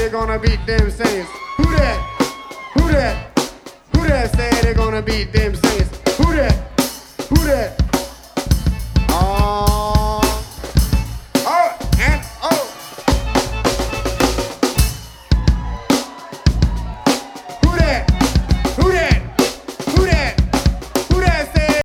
they gonna beat them Saints? Who that? Who that? Who that say they gonna beat them Saints? Who that? Who that?